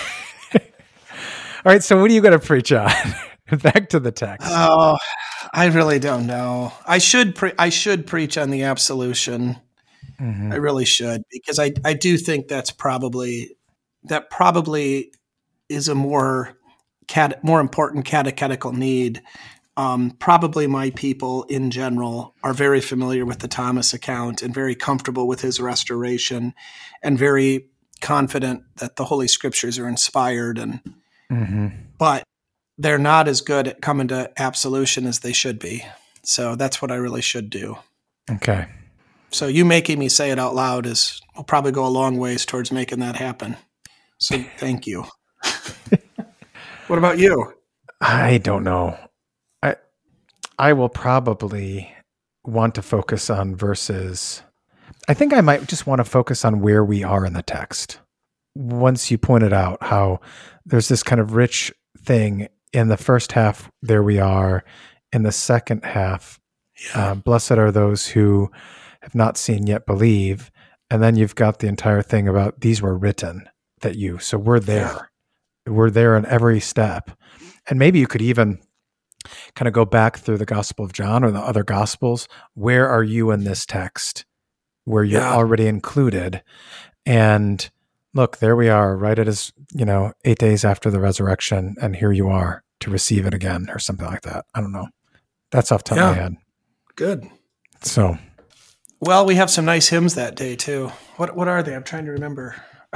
All right, so what are you going to preach on? Back to the text. Oh, I really don't know. I should pre- I should preach on the absolution. Mhm. I really should because I I do think that's probably that probably is a more cat more important catechetical need. Um, probably my people in general are very familiar with the Thomas account and very comfortable with his restoration and very confident that the Holy Scriptures are inspired and Mhm. but they're not as good at coming to absolution as they should be. So that's what I really should do. Okay. So you making me say it out loud is will probably go a long ways towards making that happen. So thank you. What about you? I don't know. I I will probably want to focus on verses. I think I might just want to focus on where we are in the text. Once you pointed out how there's this kind of rich thing in the first half, there we are. In the second half, uh, blessed are those who have not seen yet believe. And then you've got the entire thing about these were written that you. So we're there. We're there in every step. And maybe you could even kind of go back through the Gospel of John or the other Gospels. Where are you in this text? Where you're Yeah. already included. And look, there we are, right at his, you know, eight days after the resurrection, and here you are to receive it again, or something like that. I don't know. That's off the top Yeah. of my head. Good. So, Well, we have some nice hymns that day too. What what are they? I'm trying to remember.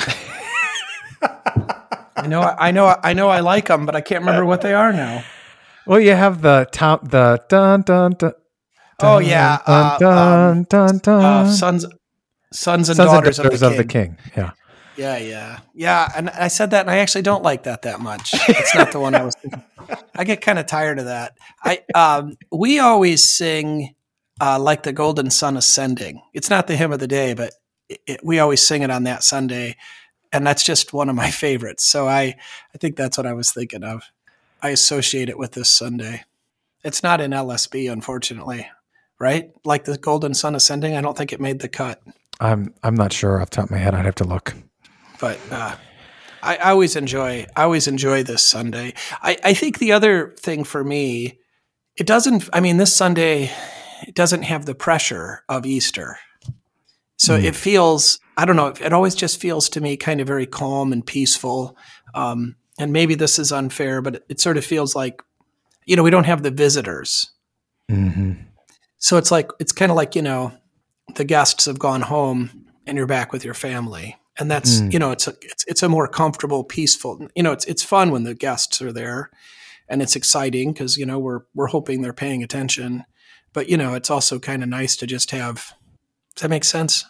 I know, I know, I know, I like them, but I can't remember what they are now. well, you have the top, the dun dun dun. Oh yeah, dun uh, dun um, dun dun. uh, sons, sons and Sons and daughters, daughters of the King. Yeah. Yeah, yeah, yeah. And I said that, and I actually don't like that that much. It's not the one I was thinking. I get kind of tired of that. I um, we always sing uh, like the Golden Sun Ascending. It's not the hymn of the day, but it, it, we always sing it on that Sunday, and that's just one of my favorites. So I, I think that's what I was thinking of. I associate it with this Sunday. It's not in L S B, unfortunately, right? Like the Golden Sun Ascending. I don't think it made the cut. I'm I'm not sure off the top of my head. I'd have to look. But uh, I, I always enjoy I always enjoy this Sunday. I, I think the other thing for me, it doesn't. I mean, this Sunday, it doesn't have the pressure of Easter, so mm. it feels. I don't know. It always just feels to me kind of very calm and peaceful. Um, and maybe this is unfair, but it, it sort of feels like, you know, we don't have the visitors. Mm-hmm. So it's like it's kind of like, you know, the guests have gone home and you're back with your family. And that's, mm. you know, it's a, it's, it's a more comfortable, peaceful, you know, it's, it's fun when the guests are there, and it's exciting because, you know, we're, we're hoping they're paying attention, but, you know, it's also kind of nice to just have, does that make sense?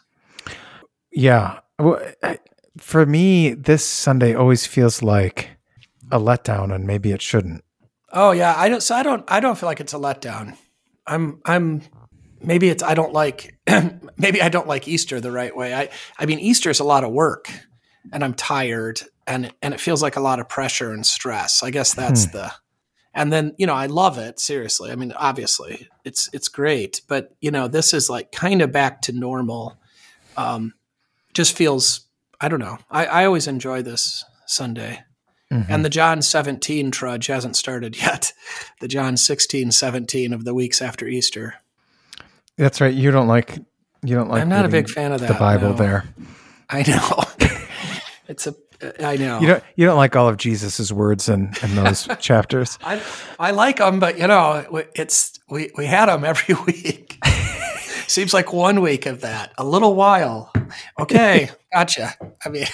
Yeah. Well, for me, this Sunday always feels like a letdown, and maybe it shouldn't. Oh yeah. I don't, so I don't, I don't feel like it's a letdown. I'm, I'm, Maybe it's I don't like maybe I don't like Easter the right way. I I mean Easter is a lot of work, and I'm tired, and and it feels like a lot of pressure and stress. I guess that's hmm. the and then, you know, I love it, seriously. I mean, obviously, it's it's great, but you know, this is like kind of back to normal. Um just feels I don't know. I, I always enjoy this Sunday. Mm-hmm. And the John seventeen trudge hasn't started yet. The John sixteen, seventeen of the weeks after Easter. That's right. You don't like you don't like. I'm not a big fan of that. The Bible no. there. I know. It's a. I know. You don't. You don't like all of Jesus's words in, in those chapters. I I like them, but you know, it's we we had them every week. Seems like one week of that. A little while. Okay, gotcha. I mean,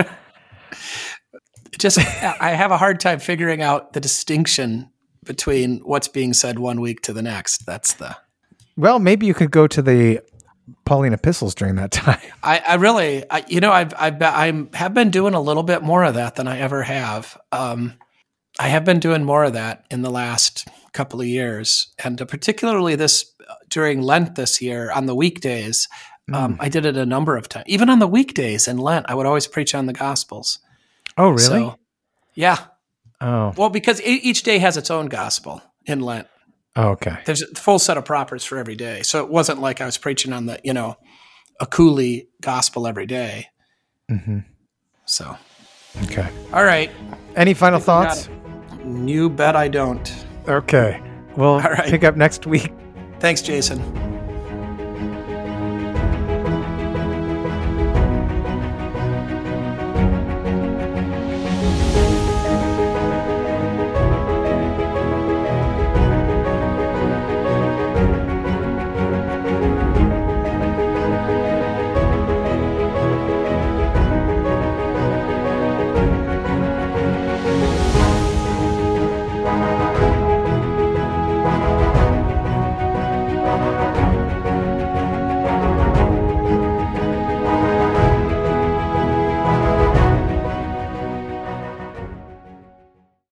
just I have a hard time figuring out the distinction between what's being said one week to the next. That's the. Well, maybe you could go to the Pauline epistles during that time. I, I really, I, you know, I've, I've, I have been doing a little bit more of that than I ever have. Um, I have been doing more of that in the last couple of years, and particularly this during Lent this year on the weekdays. Um, mm. I did it a number of times, even on the weekdays in Lent. I would always preach on the Gospels. Oh, really? So, yeah. Oh, well, because each day has its own gospel in Lent. Oh, okay. There's a full set of propers for every day. So it wasn't like I was preaching on the, you know, a Cooley gospel every day. Mm-hmm. So. Okay. All right. Any final thoughts? You bet I don't. Okay. We'll right. pick up next week. Thanks, Jason.